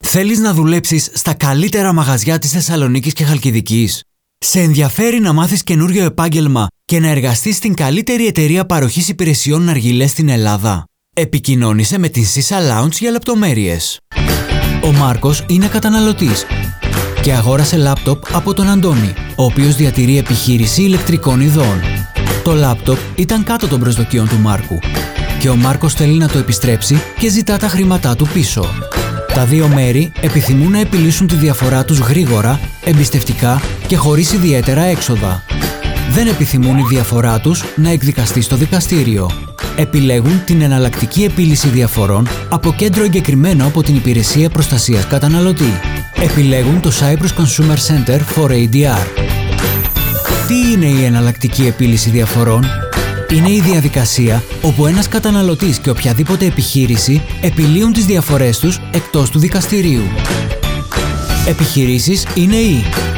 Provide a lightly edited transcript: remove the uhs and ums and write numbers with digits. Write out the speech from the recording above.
Θέλεις να δουλέψεις στα καλύτερα μαγαζιά της Θεσσαλονίκης και Χαλκιδικής? Σε ενδιαφέρει να μάθεις καινούριο επάγγελμα και να εργαστείς στην καλύτερη εταιρεία παροχής υπηρεσιών ναργιλές στην Ελλάδα? Επικοινώνησε με την Sisa Lounge για λεπτομέρειες. Ο Μάρκος είναι καταναλωτής και αγόρασε λάπτοπ από τον Αντώνη, ο οποίος διατηρεί επιχείρηση ηλεκτρικών ειδών. Το λάπτοπ ήταν κάτω των προσδοκιών του Μάρκου και ο Μάρκος θέλει να το επιστρέψει και ζητά τα χρήματά του πίσω. Τα δύο μέρη επιθυμούν να επιλύσουν τη διαφορά τους γρήγορα, εμπιστευτικά και χωρίς ιδιαίτερα έξοδα. Δεν επιθυμούν η διαφορά τους να εκδικαστεί στο δικαστήριο. Επιλέγουν την εναλλακτική επίλυση διαφορών από κέντρο εγκεκριμένο από την Υπηρεσία Προστασίας Καταναλωτή. Επιλέγουν το Cyprus Consumer Center for ADR. Τι είναι η εναλλακτική επίλυση διαφορών? Είναι η διαδικασία όπου ένας καταναλωτής και οποιαδήποτε επιχείρηση επιλύουν τις διαφορές τους εκτός του δικαστηρίου. Επιχειρήσεις είναι οι